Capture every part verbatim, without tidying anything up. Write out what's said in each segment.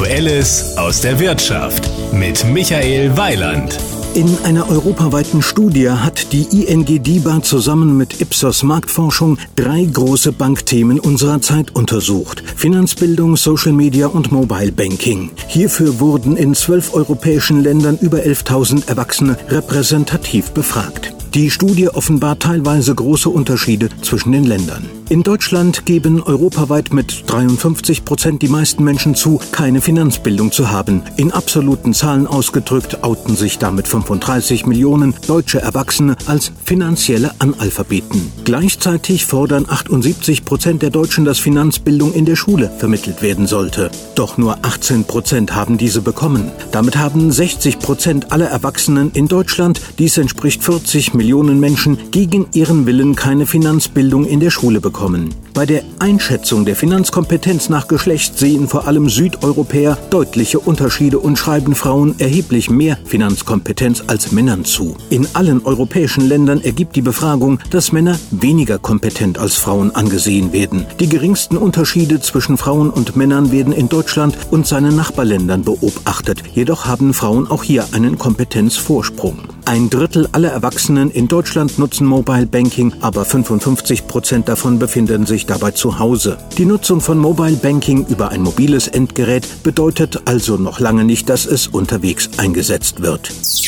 Aktuelles aus der Wirtschaft mit Michael Weiland. In einer europaweiten Studie hat die I N G DiBa zusammen mit Ipsos Marktforschung drei große Bankthemen unserer Zeit untersucht: Finanzbildung, Social Media und Mobile Banking. Hierfür wurden in zwölf europäischen Ländern über elftausend Erwachsene repräsentativ befragt. Die Studie offenbart teilweise große Unterschiede zwischen den Ländern. In Deutschland geben europaweit mit dreiundfünfzig Prozent die meisten Menschen zu, keine Finanzbildung zu haben. In absoluten Zahlen ausgedrückt outen sich damit fünfunddreißig Millionen deutsche Erwachsene als finanzielle Analphabeten. Gleichzeitig fordern achtundsiebzig Prozent der Deutschen, dass Finanzbildung in der Schule vermittelt werden sollte. Doch nur achtzehn Prozent haben diese bekommen. Damit haben sechzig Prozent aller Erwachsenen in Deutschland, dies entspricht vierzig Millionen Menschen, gegen ihren Willen keine Finanzbildung in der Schule bekommen. Bei der Einschätzung der Finanzkompetenz nach Geschlecht sehen vor allem Südeuropäer deutliche Unterschiede und schreiben Frauen erheblich mehr Finanzkompetenz als Männern zu. In allen europäischen Ländern ergibt die Befragung, dass Männer weniger kompetent als Frauen angesehen werden. Die geringsten Unterschiede zwischen Frauen und Männern werden in Deutschland und seinen Nachbarländern beobachtet. Jedoch haben Frauen auch hier einen Kompetenzvorsprung. Ein Drittel aller Erwachsenen in Deutschland nutzen Mobile Banking, aber fünfundfünfzig Prozent davon befinden sich dabei zu Hause. Die Nutzung von Mobile Banking über ein mobiles Endgerät bedeutet also noch lange nicht, dass es unterwegs eingesetzt wird.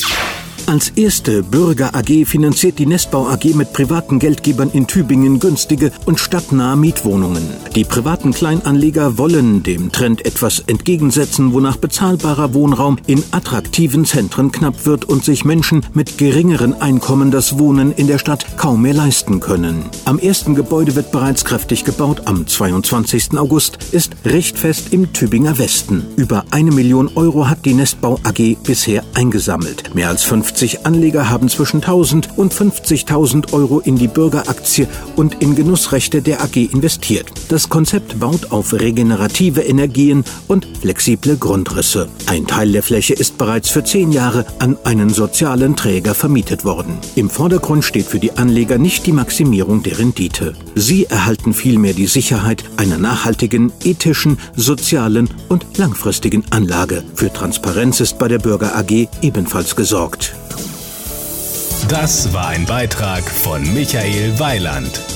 Als erste Bürger A G finanziert die Nestbau A G mit privaten Geldgebern in Tübingen günstige und stadtnahe Mietwohnungen. Die privaten Kleinanleger wollen dem Trend etwas entgegensetzen, wonach bezahlbarer Wohnraum in attraktiven Zentren knapp wird und sich Menschen mit geringeren Einkommen das Wohnen in der Stadt kaum mehr leisten können. Am ersten Gebäude wird bereits kräftig gebaut. Am zweiundzwanzigsten August ist Richtfest im Tübinger Westen. Über eine Million Euro hat die Nestbau A G bisher eingesammelt. Mehr als fünfzig Anleger haben zwischen tausend und fünfzigtausend Euro in die Bürgeraktie und in Genussrechte der A G investiert. Das Konzept baut auf regenerative Energien und flexible Grundrisse. Ein Teil der Fläche ist bereits für zehn Jahre an einen sozialen Träger vermietet worden. Im Vordergrund steht für die Anleger nicht die Maximierung der Rendite. Sie erhalten vielmehr die Sicherheit einer nachhaltigen, ethischen, sozialen und langfristigen Anlage. Für Transparenz ist bei der Bürger A G ebenfalls gesorgt. Das war ein Beitrag von Michael Weiland.